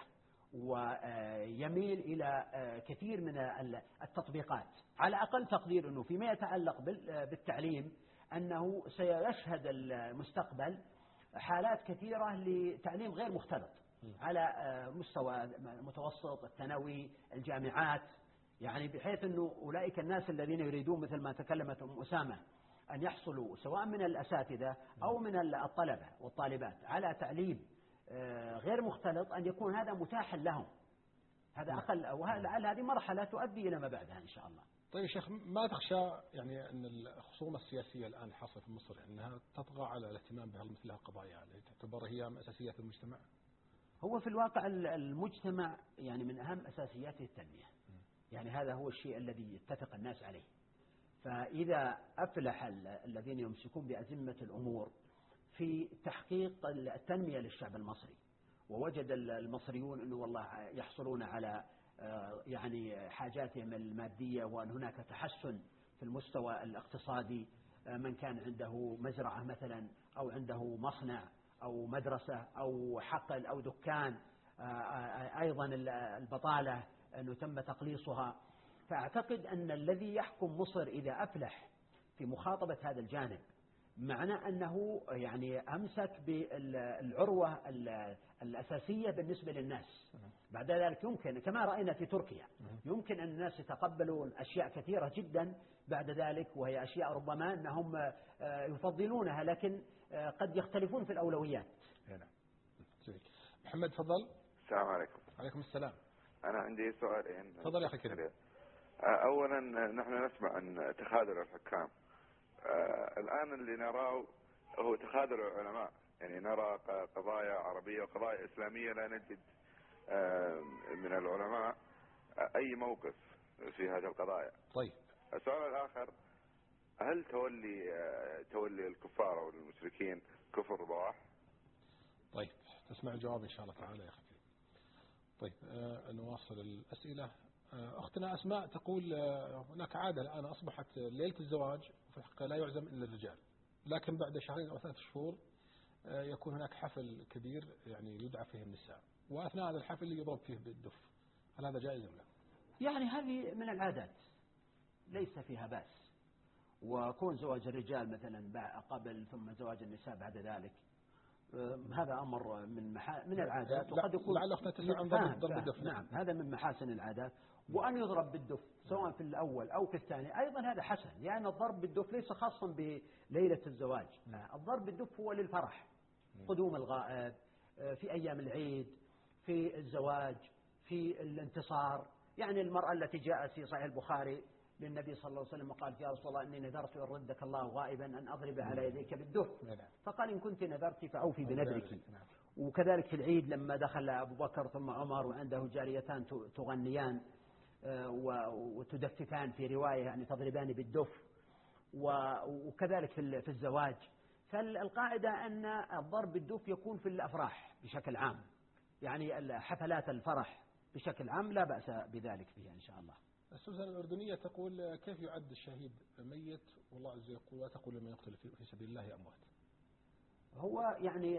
ويميل إلى كثير من التطبيقات. على أقل تقدير أنه فيما يتعلق بالتعليم أنه سيشهد المستقبل حالات كثيرة لتعليم غير مختلط على مستوى المتوسط، الثانوي، الجامعات. يعني بحيث أنه أولئك الناس الذين يريدون مثل ما تكلمت أم أسامة أن يحصلوا سواء من الأساتذة أو من الطلبة والطالبات على تعليم غير مختلط، أن يكون هذا متاحا لهم. هذا أقل، ولعل هذه مرحلة تؤدي إلى ما بعدها إن شاء الله. طيب يا شيخ، ما تخشى يعني أن الخصومة السياسية الآن حاصلة في مصر أنها تطغى على الاهتمام بمثل القضايا التي تعتبر هي من أساسيات المجتمع؟ هو في الواقع المجتمع يعني من أهم أساسياته التنمية، يعني هذا هو الشيء الذي يتفق الناس عليه. فإذا أفلح الذين يمسكون بأزمة الأمور في تحقيق التنمية للشعب المصري، ووجد المصريون أنه والله يحصلون على يعني حاجاتهم المادية، وأن هناك تحسن في المستوى الاقتصادي، من كان عنده مزرعة مثلا أو عنده مصنع أو مدرسة أو حقل أو دكان، أيضا البطالة أنه تم تقليصها. فأعتقد أن الذي يحكم مصر إذا أفلح في مخاطبة هذا الجانب، معنى أنه يعني أمسك بالعروة الأساسية بالنسبة للناس. بعد ذلك يمكن كما رأينا في تركيا، يمكن أن الناس يتقبلون أشياء كثيرة جدا بعد ذلك، وهي أشياء ربما أنهم يفضلونها، لكن قد يختلفون في الأولويات. نعم. محمد تفضل. السلام عليكم. عليكم السلام. أنا عندي سؤالين. تفضل يا أخي كريم. أولا نحن نسمع عن تخاذل الحكام. الآن اللي نراه هو تخاذل العلماء، يعني نرى قضايا عربية وقضايا إسلامية لا نجد من العلماء أي موقف في هذه القضايا. طيب. السؤال الآخر، هل تولي الكفار أو المشركين كفر بواح؟ طيب، تسمع الجواب إن شاء الله تعالى يا أخي. طيب، نواصل الأسئلة. أختنا أسماء تقول هناك عادة الآن أصبحت ليلة الزواج في الحقيقة لا يعزم إلا الرجال، لكن بعد شهرين أو 3 شهور يكون هناك حفل كبير يعني يدعى فيه النساء، وأثناء هذا الحفل يضرب فيه بالدف. هل هذا جائز أم لا؟ يعني هذه من العادات ليس فيها بأس، وكون زواج الرجال مثلا قبل ثم زواج النساء بعد ذلك، هذا أمر من العادات، وقد يكون لعل أختنا تسمع عن ضرب الدف. نعم، هذا من محاسن العادات، وأن يضرب بالدف سواء في الأول أو في الثاني أيضا هذا حسن، لأن يعني الضرب بالدف ليس خاصا بليلة الزواج. الضرب بالدف هو للفرح، قدوم الغائب، في أيام العيد، في الزواج، في الانتصار. يعني المرأة التي جاءت في صحيح البخاري للنبي صلى الله عليه وسلم وقالت يا رسول الله إني نذرت إن ردك الله غائبا أن أضرب على يديك بالدف، فقال إن كنت نذرت فأوفي بنذرك. وكذلك في العيد لما دخل أبو بكر ثم عمر وعنده جاريتان تغنيان وتدففان في رواية، يعني تضربان بالدف. وكذلك في الزواج. فالقاعدة أن الضرب بالدف يكون في الأفراح بشكل عام، يعني حفلات الفرح بشكل عام لا بأس بذلك فيها إن شاء الله. السوسن الأردنية تقول كيف يعد الشهيد ميت والله عز وجل وتقول لمن يقتل في سبيل الله أموات؟ هو يعني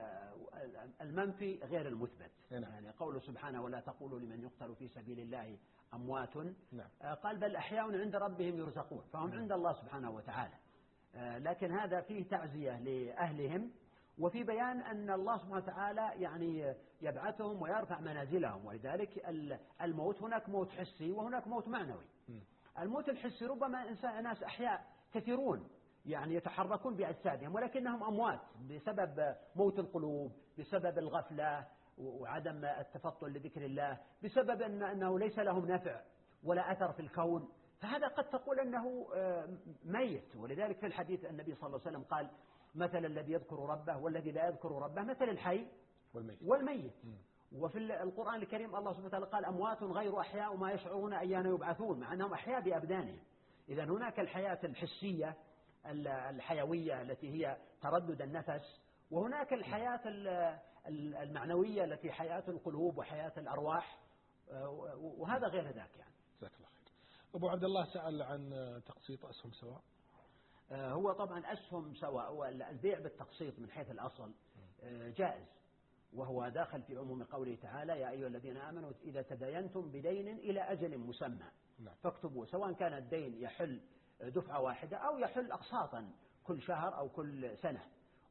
المنفي غير المثبت. يعني قوله سبحانه ولا تقولوا لمن يقتل في سبيل الله أموات، قال بل أحياء عند ربهم يرزقون، فهم عند الله سبحانه وتعالى. لكن هذا فيه تعزية لأهلهم، وفي بيان أن الله سبحانه وتعالى يعني يبعثهم ويرفع منازلهم. ولذلك الموت هناك موت حسي وهناك موت معنوي. الموت الحسي ربما ناس أحياء كثيرون يعني يتحركون بأجسادهم ولكنهم أموات بسبب موت القلوب، بسبب الغفلة وعدم التفطن لذكر الله، بسبب أنه ليس لهم نفع ولا أثر في الكون، فهذا قد تقول أنه ميت. ولذلك في الحديث النبي صلى الله عليه وسلم قال مثل الذي يذكر ربه والذي لا يذكر ربه مثل الحي والميت. وفي القرآن الكريم الله سبحانه وتعالى قال أموات غير أحياء وما يشعرون أيان يبعثون، مع أنهم أحياء بأبدانهم. إذا هناك الحياة الحسية الحيوية التي هي تردد النفس، وهناك الحياة المعنوية التي حياة القلوب وحياة الأرواح، وهذا غير ذاك يعني. جزاك الله خير. أبو عبد الله سأل عن تقسيط أسهم سواء. هو طبعا أسهم سواء، والبيع بالتقسيط من حيث الأصل جائز، وهو داخل في عموم قوله تعالى يا أيها الذين آمنوا إذا تداينتم بدين إلى أجل مسمى فاكتبوا، سواء كان الدين يحل دفعة واحدة أو يحل أقساطا كل شهر أو كل سنة.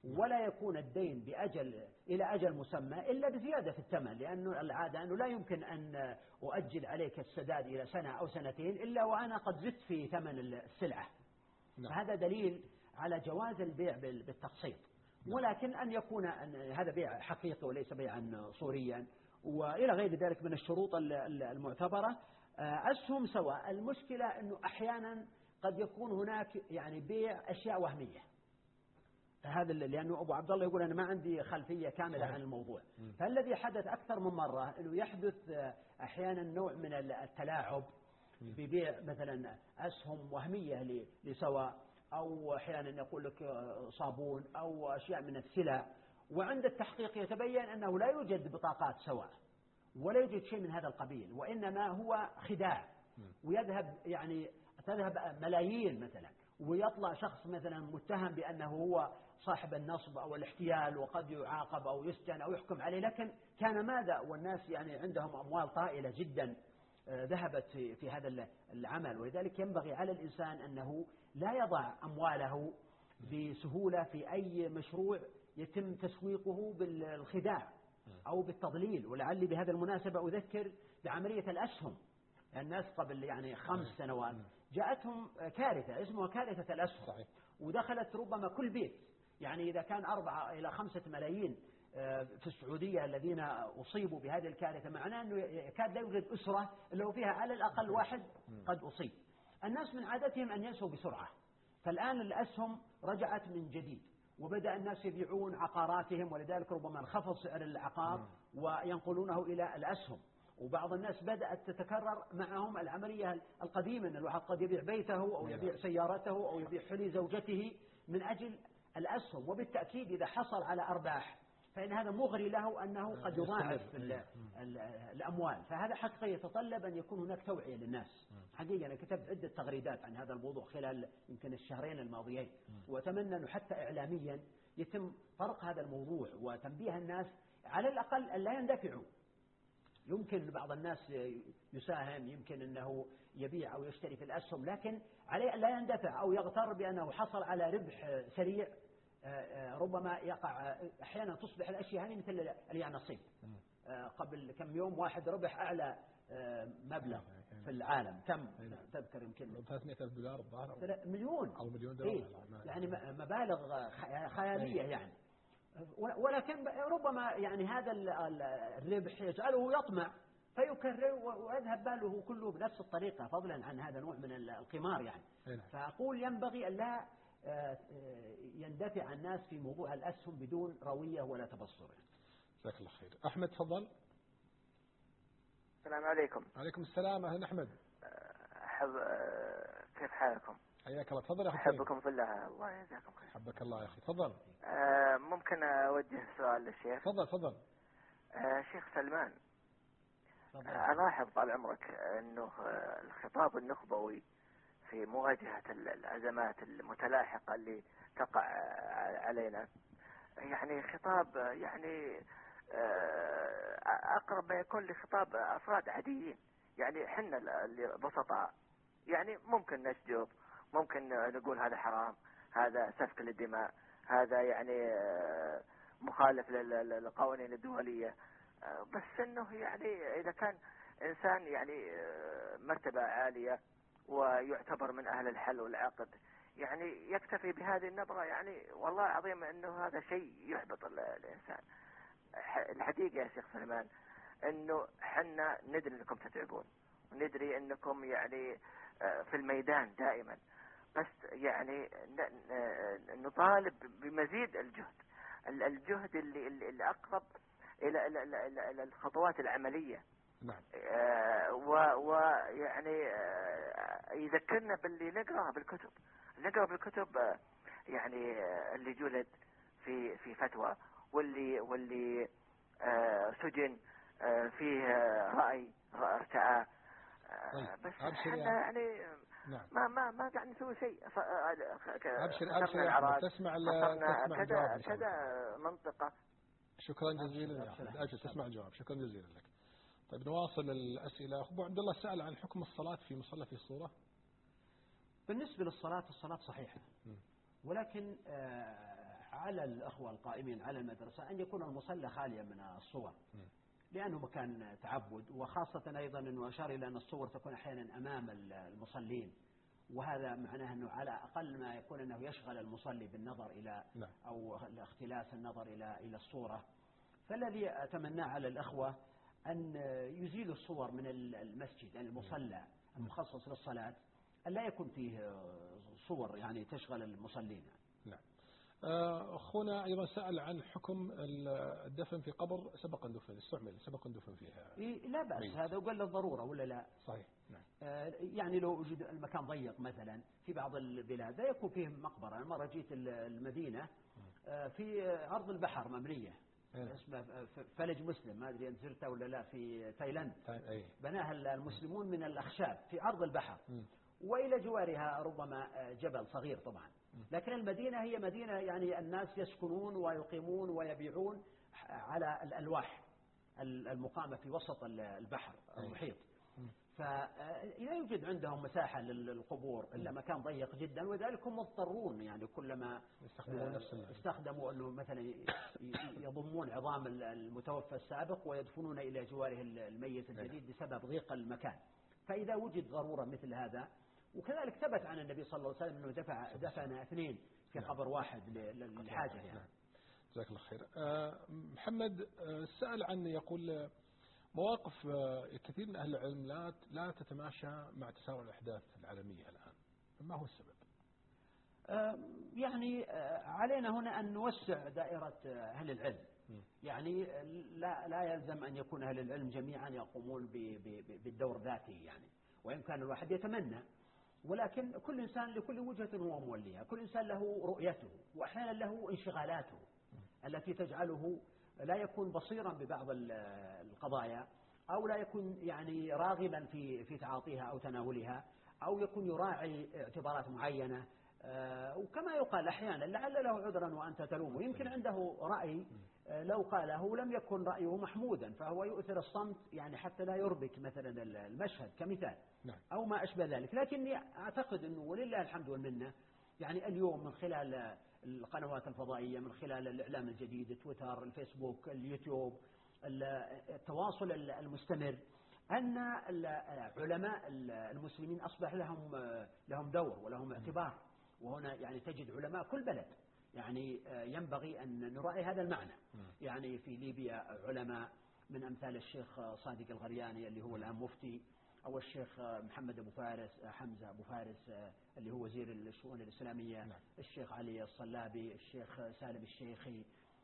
ولا يكون الدين إلى أجل مسمى إلا بزيادة في الثمن، لأنه العادة أنه لا يمكن أن أؤجل عليك السداد إلى سنة أو سنتين إلا وأنا قد زدت في ثمن السلعة. فهذا دليل على جواز البيع بالتقسيط، ولكن أن يكون هذا بيع حقيقي وليس بيعا صوريا وإلى غير ذلك من الشروط المعتبرة. أسهم سواء. المشكلة أنه أحيانا قد يكون هناك يعني بيع أشياء وهمية، هذا لأنه أبو عبد الله يقول أنا ما عندي خلفية كاملة عن الموضوع. فالذي حدث أكثر من مرة أنه يحدث أحيانا نوع من التلاعب ببيع مثلا أسهم وهمية لسواء، أو أحيانا يقول لك صابون أو أشياء من السلع، وعند التحقيق يتبين أنه لا يوجد بطاقات سواء ولا يوجد شيء من هذا القبيل، وإنما هو خداع. تذهب ملايين مثلا، ويطلع شخص مثلا متهم بأنه هو صاحب النصب أو الاحتيال، وقد يعاقب أو يسجن أو يحكم عليه، لكن كان ماذا والناس عندهم أموال طائلة جدا ذهبت في هذا العمل. ولذلك ينبغي على الإنسان أنه لا يضع أمواله بسهولة في أي مشروع يتم تسويقه بالخداع أو بالتضليل. ولعلي بهذا المناسبة أذكر بعملية الأسهم. الناس قبل 5 سنوات جاءتهم كارثة اسمها كارثة الأسهم، ودخلت ربما كل بيت. إذا كان 4 إلى 5 ملايين في السعودية الذين أصيبوا بهذه الكارثة، معناه أنه يكاد لا يوجد أسرة إلا فيها على الأقل واحد قد أصيب. الناس من عادتهم أن ينسوا بسرعة، فالآن الأسهم رجعت من جديد، وبدأ الناس يبيعون عقاراتهم، ولذلك ربما انخفض سعر العقار وينقلونه إلى الأسهم. وبعض الناس بدأت تتكرر معهم العملية القديمة، أن الواحد قد يبيع بيته أو يبيع سيارته أو يبيع حلي زوجته من أجل الأسهم. وبالتأكيد إذا حصل على أرباح فإن هذا مغري له أنه قد يضاعف الأموال. فهذا حقيقة يتطلب أن يكون هناك توعية للناس. حقيقة أنا كتبت عدة تغريدات عن هذا الموضوع خلال يمكن الشهرين الماضيين، وأتمنى أنه حتى إعلاميا يتم فرق هذا الموضوع وتنبيه الناس على الأقل أن لا يندفعوا. يمكن بعض الناس يساهم، يمكن أنه يبيع أو يشتري في الأسهم، لكن عليه أن لا يندفع أو يغتر بأنه حصل على ربح سريع. ربما يقع أحيانا تصبح الأشياء هذه مثل اليانصيب. قبل كم يوم واحد ربح أعلى مبلغ في العالم، كم تذكر؟ يمكن $300,000 الظاهر، مليون أو $1,000,000 مبالغ خيالية ولكن ربما هذا الربح يجعله يطمع فيكرر ويذهب باله كله بنفس الطريقة، فضلا عن هذا نوع من القمار فأقول ينبغي أن لا يندفع الناس في موضوع الأسهم بدون روية ولا تبصر. جزاك الله خير. أحمد تفضل. السلام عليكم. عليكم السلام. أهلا أحمد. كيف حالكم؟ حياك الله. تفضل. أحبكم في الله. الله يجزاكم خير. حبك الله يا أخي. تفضل. ممكن أوجه سؤال للشيخ؟ تفضل. شيخ سلمان، ألاحظ طال عمرك أنه الخطاب النخبوي في مواجهة الأزمات المتلاحقة اللي تقع علينا خطاب أقرب ما يكون لخطاب أفراد عاديين، حنا البسطاء ممكن نسجد، ممكن نقول هذا حرام، هذا سفك للدماء، هذا مخالف للقوانين الدولية، بس انه إذا كان إنسان مرتبة عالية ويعتبر من أهل الحل والعقد يكتفي بهذه النبرة، والله عظيم أنه هذا شيء يحبط الإنسان. الحقيقة يا شيخ سلمان أنه حنا ندري أنكم تتعبون، وندري أنكم في الميدان دائما، بس نطالب بمزيد الجهد اللي أقرب إلى الخطوات العملية. نعم. يذكرنا باللي نقرأ بالكتب اللي جلد في فتوى، واللي سجن فيه رأي ارتأى. بس احنا نعم. ما قاعد نسوي شيء. أبشر تسمع كذا منطقة. شكرا جزيلا. أجل تسمع الجواب. شكرا جزيلا لك. طيب نواصل الأسئلة. أبو عبد الله سأل عن حكم الصلاة في مصلى في الصورة. بالنسبة للصلاة، الصلاة صحيحة، ولكن على الأخوة القائمين على المدرسة أن يكون المصلى خاليا من الصور، لأنه مكان تعبد، وخاصة أيضا أنه أشار إلى أن الصور تكون أحيانا أمام المصلين، وهذا معناه أنه على أقل ما يكون أنه يشغل المصلي بالنظر إلى أو اختلاس النظر إلى الصورة. فالذي أتمناه على الأخوة أن يزيلوا الصور من المسجد، يعني المصلى المخصص للصلاة، أن لا يكون فيه صور يعني تشغل المصلين. نعم. أخونا أيضا سأل عن حكم الدفن في قبر سبق أن دفن فيها. لا بأس، هذا وقال للضرورة ولا لا؟ صحيح. نعم. يعني لو وجد المكان ضيق مثلا في بعض البلاد لا يكون فيه مقبرة. أنا مرة جيت المدينة في عرض البحر مبنية اسمه فلج مسلم، ما أدري أن زرته ولا لا، في تايلاند. بناها المسلمون من الأخشاب في عرض البحر، وإلى جوارها ربما جبل صغير طبعا، لكن المدينة هي مدينة يعني الناس يسكنون ويقيمون ويبيعون على الألواح المقامة في وسط البحر المحيط. فلا يوجد عندهم مساحة للقبور إلا مكان ضيق جدا، وذلك هم مضطرون يعني كلما استخدموا أنه مثلا يضمون عظام المتوفى السابق ويدفنون إلى جواره الميت الجديد بسبب ضيق المكان. فإذا وجد ضرورة مثل هذا، وكذلك ثبت عن النبي صلى الله عليه وسلم أنه دفن 2 في قبر واحد للحاجة يعني. جزاك الله خير. محمد سأل عن، يقول مواقف كثير من أهل العلم لا تتماشى مع تسارع الأحداث العالمية الآن، ما هو السبب؟ يعني علينا هنا أن نوسع دائرة أهل العلم. يعني لا يلزم أن يكون أهل العلم جميعا يقومون بالدور ذاتي يعني، وإن كان الواحد يتمنى، ولكن كل إنسان لكل وجهة هو موليها، كل إنسان له رؤيته وأحيانا له انشغالاته التي تجعله لا يكون بصيرا ببعض القضايا، أو لا يكون يعني راغبا في تعاطيها أو تناولها، أو يكون يراعي اعتبارات معينة. وكما يقال أحيانا لعل له عذرا وأنت تلومه، يمكن عنده رأي لو قاله لم يكن رأيه محمودا، فهو يؤثر الصمت يعني حتى لا يربك مثلا المشهد كمثال أو ما أشبه ذلك. لكني أعتقد أنه ولله الحمد والمنة يعني اليوم من خلال القنوات الفضائية، من خلال الإعلام الجديد، تويتر، الفيسبوك، اليوتيوب، التواصل المستمر، أن علماء المسلمين أصبح لهم دور ولهم اعتبار. وهنا يعني تجد علماء كل بلد، يعني ينبغي أن نراعي هذا المعنى. يعني في ليبيا علماء من أمثال الشيخ صادق الغرياني اللي هو الآن مفتي، أو الشيخ محمد أبو فارس، حمزة أبو فارس اللي هو وزير الشؤون الإسلامية، الشيخ علي الصلابي، الشيخ سالم الشيخي،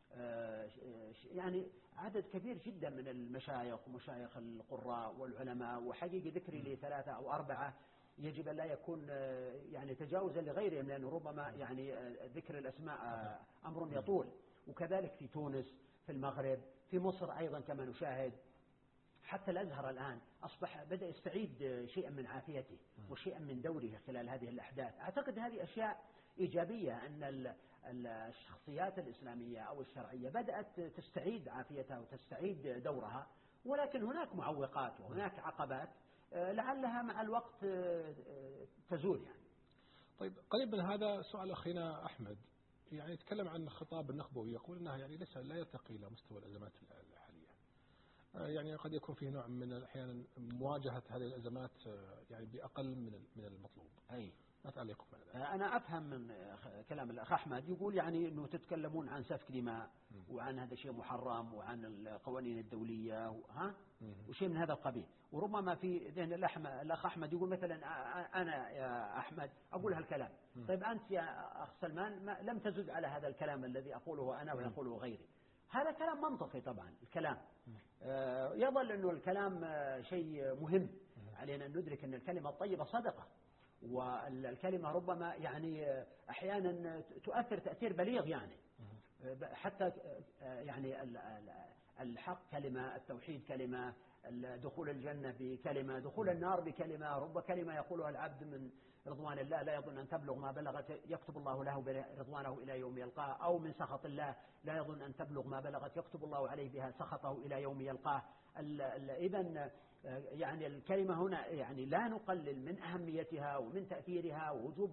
يعني عدد كبير جدا من المشايخ ومشايخ القراء والعلماء. وحقيقة ذكري ل3 أو 4 يجب أن لا يكون يعني تجاوزا لغيرهم، لأنه ربما يعني ذكر الأسماء أمر يطول. وكذلك في تونس، في المغرب، في مصر أيضا كما نشاهد. حتى الأزهر الآن أصبح بدأ يستعيد شيئا من عافيته وشيئا من دوره خلال هذه الأحداث. أعتقد هذه أشياء إيجابية، أن الشخصيات الإسلامية أو الشرعية بدأت تستعيد عافيتها وتستعيد دورها، ولكن هناك معوقات وهناك عقبات لعلها مع الوقت تزول يعني. طيب، قريب من هذا سؤال أخينا أحمد، يعني يتكلم عن خطاب النخبوي، يقول أنها يعني لا يرتقي إلى مستوى الأزمات الحالية. يعني قد يكون فيه نوع من أحيانا مواجهة هذه الأزمات يعني بأقل من المطلوب. ما تعليقكم على ذلك؟ أنا أفهم من كلام الأخ أحمد، يقول يعني أنه تتكلمون عن سفك دماء وعن هذا شيء محرم وعن القوانين الدولية وشيء من هذا القبيل. وربما في ذهن الأخ أحمد يقول مثلا أنا يا أحمد أقول هالكلام، طيب أنت يا أخ سلمان لم تزد على هذا الكلام الذي أقوله أنا ويقوله غيري. هذا كلام منطقي طبعا. الكلام يظل أنه الكلام شيء مهم، علينا أن ندرك أن الكلمة الطيبة صدقة، والكلمة ربما يعني أحيانا تؤثر تأثير بليغ، يعني حتى يعني الحق كلمة، التوحيد كلمة، دخول الجنة بكلمة، دخول النار بكلمة، رب كلمة يقولها العبد من رضوان الله لا يظن أن تبلغ ما بلغت يكتب الله له رضوانه إلى يوم يلقاه، أو من سخط الله لا يظن أن تبلغ ما بلغت يكتب الله عليه بها سخطه إلى يوم يلقاه. إذن يعني الكلمة هنا يعني لا نقلل من أهميتها ومن تأثيرها ووجوب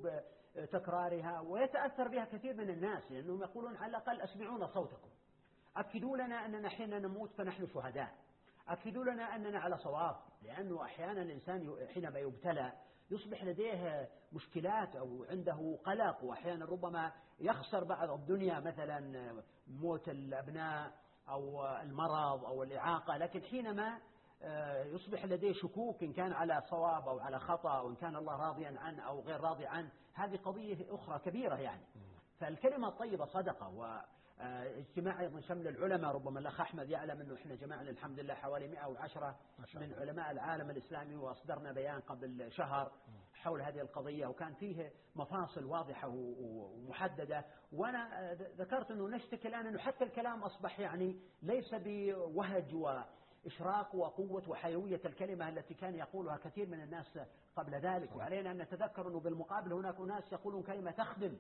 تكرارها، ويتأثر بها كثير من الناس لأنهم يقولون على الأقل أسمعونا صوتكم، أكدوا لنا أننا حين نموت فنحن شهداء، أكدوا لنا أننا على صواب. لأنه أحيانا الإنسان حينما يبتلى يصبح لديه مشكلات أو عنده قلق، وأحيانا ربما يخسر بعض الدنيا، مثلا موت الأبناء أو المرض أو الإعاقة، لكن حينما يصبح لديه شكوك إن كان على صواب أو على خطأ، أو إن كان الله راضيا عنه أو غير راضي عنه، هذه قضية أخرى كبيرة يعني. فالكلمة الطيبة صدقة. واجتماع أيضا شمل العلماء، ربما الأخ أحمد يعلم أنه إحنا جمعنا الحمد لله حوالي 110 من علماء العالم الإسلامي، وأصدرنا بيان قبل شهر حول هذه القضية، وكان فيه مفاصل واضحة ومحددة. وأنا ذكرت أنه نشتكي الآن أنه حتى الكلام أصبح يعني ليس بوهج وإشراق وقوة وحيوية الكلمة التي كان يقولها كثير من الناس قبل ذلك. وعلينا أن نتذكر أنه بالمقابل هناك ناس يقولون كلمة تخدم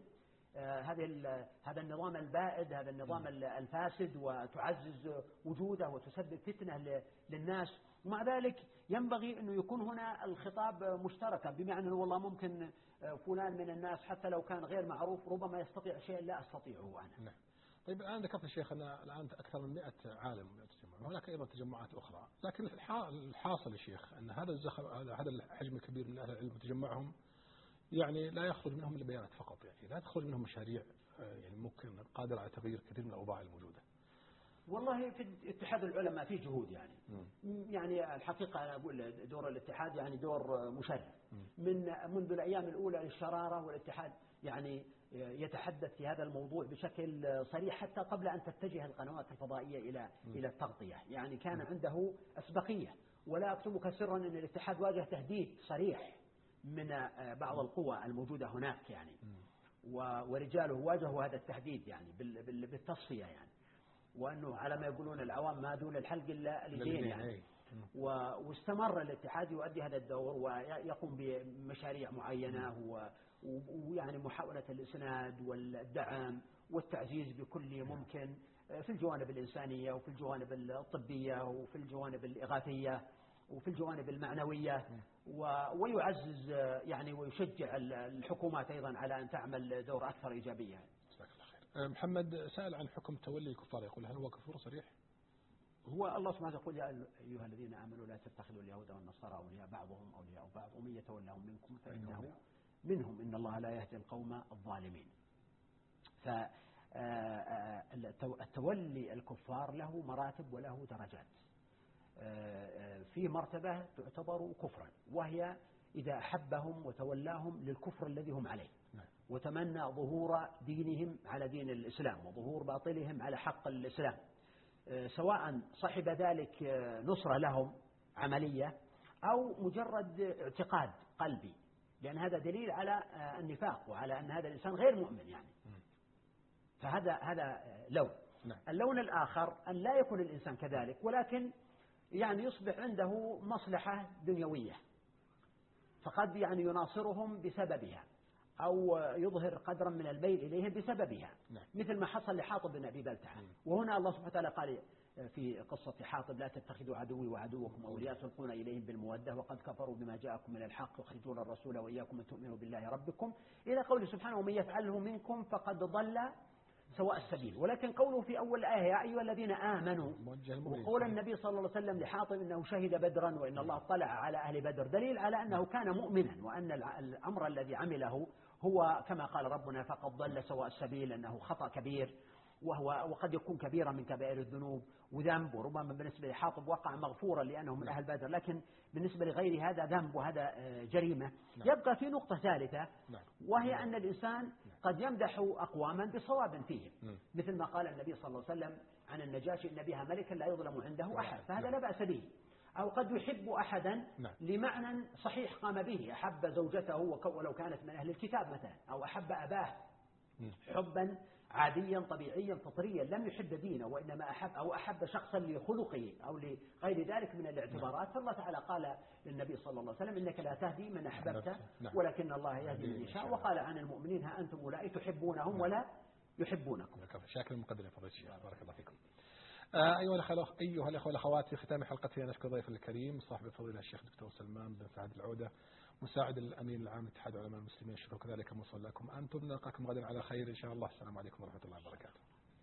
هذا النظام البائد، هذا النظام الفاسد، وتعزز وجوده وتسبب فتنة للناس. ومع ذلك ينبغي أنه يكون هنا الخطاب مشتركا، بمعنى أنه والله ممكن فلان من الناس حتى لو كان غير معروف ربما يستطيع شيء لا أستطيعه أنا. نعم. طيب الآن ذكرت الشيخ أن الآن أكثر من 100 عالم تجمع، وهناك أيضا تجمعات أخرى، لكن الحاصل يا شيخ أن هذا الحجم الكبير من أهل العلم تجمعهم يعني لا يخرج منهم إلا بيانات فقط، يعني لا تخرج منهم مشاريع يعني ممكن قادرة على تغيير كثير من الأوضاع الموجودة. والله في اتحاد العلماء في جهود يعني الحقيقة أنا أقول دور الاتحاد يعني دور مشرف منذ الأيام الأولى للشرارة، والاتحاد يعني يتحدث في هذا الموضوع بشكل صريح حتى قبل أن تتجه القنوات الفضائية إلى التغطية، يعني كان عنده أسبقية. ولا أكتمك سرا أن الاتحاد واجه تهديد صريح من بعض القوى الموجودة هناك يعني، ورجاله واجهوا هذا التهديد يعني بالتصفية يعني، وأنه على ما يقولون العوام ما دون الحلق إلا لدين يعني. واستمر الاتحاد يؤدي هذا الدور ويقوم بمشاريع معينة ويعني محاولة الإسناد والدعم والتعزيز بكل ممكن في الجوانب الإنسانية وفي الجوانب الطبية وفي الجوانب الإغاثية وفي الجوانب المعنوية، ويعزز يعني ويشجع الحكومات أيضا على أن تعمل دور أكثر إيجابية. جزاك الله خير. محمد سأل عن حكم تولي الكفار، يقول هل هو كفر صريح؟ هو الله سبحانه يقول يا أيها الذين آمنوا لا تتخذوا اليهود والنصارى أولياء بعضهم أولياء بعض ومن يتولهم منكم فإنه منهم إن الله لا يهدي القوم الظالمين. فالتولي الكفار له مراتب وله درجات. في مرتبة تعتبر كفرا، وهي إذا أحبهم وتولاهم للكفر الذي هم عليه، وتمنى ظهور دينهم على دين الإسلام وظهور باطلهم على حق الإسلام، سواء صحب ذلك نصرة لهم عملية أو مجرد اعتقاد قلبي، لأن هذا دليل على النفاق وعلى أن هذا الإنسان غير مؤمن يعني. فهذا لون. اللون الآخر أن لا يكون الإنسان كذلك، ولكن يعني يصبح عنده مصلحة دنيوية، فقد يعني يناصرهم بسببها أو يظهر قدرا من الميل إليهم بسببها، مثل ما حصل لحاطب بن أبي بلتعة. وهنا الله سبحانه وتعالى قال في قصة حاطب لا تتخذوا عدوي وعدوكم أولياء تلقون إليهم بالمودة وقد كفروا بما جاءكم من الحق يخرجون الرسول وإياكم أن تؤمنوا بالله ربكم، إلى قوله سبحانه ومن يفعله منكم فقد ضل سواء السبيل. ولكن قوله في أول آية يا أيها الذين آمنوا، وقول النبي صلى الله عليه وسلم لحاطب إنه شهد بدرا وإن الله اطلع على أهل بدر، دليل على أنه كان مؤمنا وأن الأمر الذي عمله هو كما قال ربنا فقد ضل سواء السبيل، أنه خطأ كبير وقد يكون كبيرا من كبائر الذنوب وذنب، وربما بالنسبة لحاطب وقع مغفورا لأنه من أهل بدر، لكن بالنسبة لغيره هذا ذنب وهذا جريمة. يبقى في نقطة ثالثة وهي أن الإنسان قد يمدح أقواما بصواب فيهم، مثل ما قال النبي صلى الله عليه وسلم عن النجاشي إن بها ملكا لا يظلم عنده أحد، فهذا لا بأس به. أو قد يحب أحدا لمعنى صحيح قام به، أحب زوجته ولو كانت من أهل الكتاب مثلا، أو أحب أباه حبا عاديا طبيعيا فطريا لم يحب دينه وإنما أحب شخصا لخلقه أو لغير ذلك من الاعتبارات. فالله تعالى قال للنبي صلى الله عليه وسلم إنك لا تهدي من أحببت ولكن الله يهدي من يشاء، وقال عن المؤمنين ها أنتم أولئك تحبونهم ولا يحبونكم. شاكر المقدم يا فضيلة الشيخ، بارك الله فيكم. أيها الأخوة والأخوات، في ختام حلقتنا نشكر ضيف الكريم صاحب الفضيلة الشيخ دكتور سلمان بن سعد العودة مساعد الأمين العام لاتحاد علماء المسلمين، الشكر كذلك موصل لكم أنتم. نلقاكم غدا على خير إن شاء الله. السلام عليكم ورحمة الله وبركاته.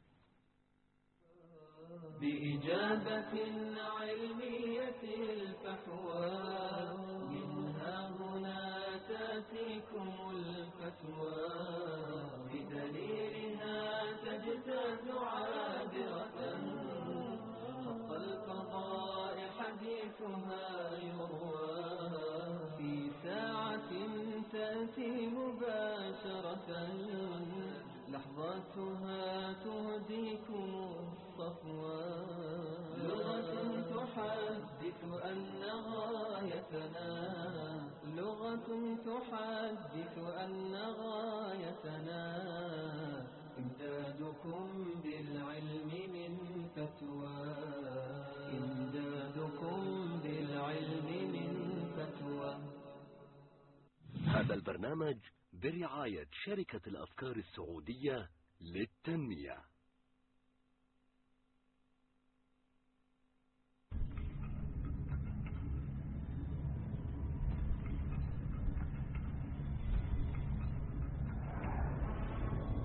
بإجابة علمية الفحوى منها هنا تأتيكم الفتوى، بدليلها تجتاز عابرة خط القضاء حديثها يروى، في ساعة تأتي مباشرة لحظاتها تهديكم الصفوى، لغة تحدث أن غايتنا، لغة تحدث أن غايتنا إمدادكم بالعلم من فتوى، إمدادكم بالعلم من فتوى. هذا البرنامج برعاية شركة الأفكار السعودية للتنمية.